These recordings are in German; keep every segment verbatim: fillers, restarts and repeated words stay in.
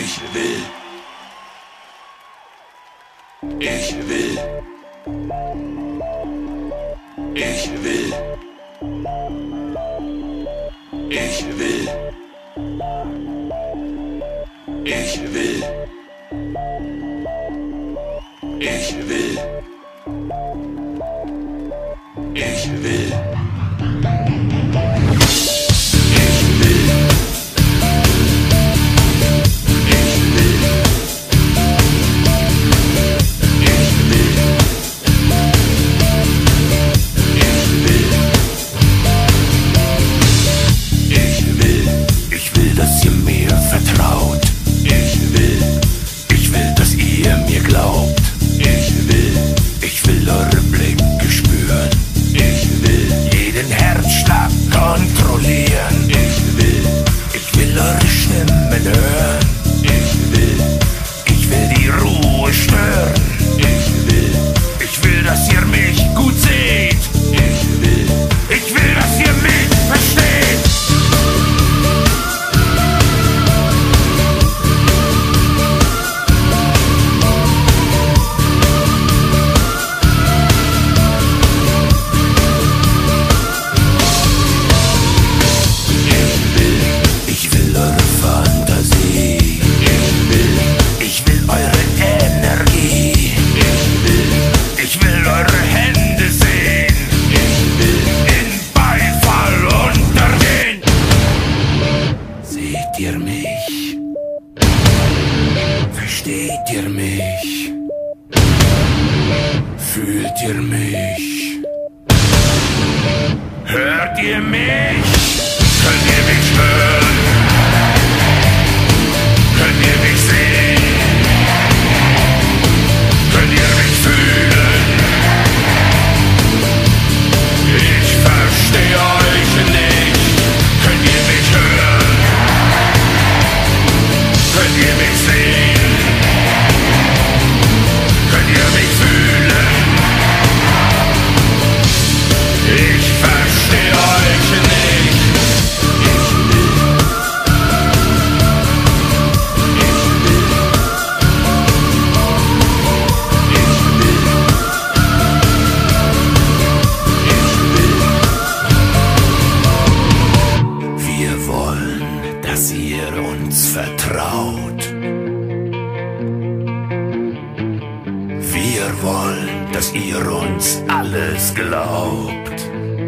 Ich will. Ich will. Ich will. Ich will. Ich will. Ich will. Ich will. Versteht ihr mich? Fühlt ihr mich? Hört ihr mich? Könnt ihr mich hören? Könnt ihr mich sehen? Könnt ihr mich fühlen? Ich verstehe euch nicht. Könnt ihr mich hören? Könnt ihr mich sehen? Könnt ihr mich fühlen? Ich verstehe euch nicht. Wir wollen, dass ihr uns vertraut. Wir wollen, dass ihr uns alles glaubt.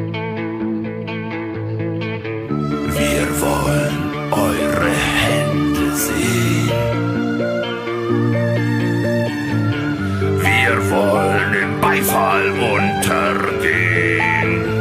Wir wollen eure Hände sehen. Wir wollen im Beifall untergehen.